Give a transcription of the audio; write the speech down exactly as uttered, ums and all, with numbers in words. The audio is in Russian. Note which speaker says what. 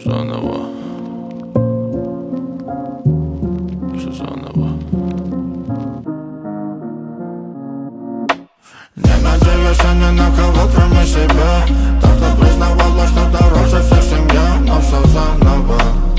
Speaker 1: Заново. Все заново. Не надеюсь ни на кого, кроме себя. Так, кто признавала, что дороже всех семья. Но все заново.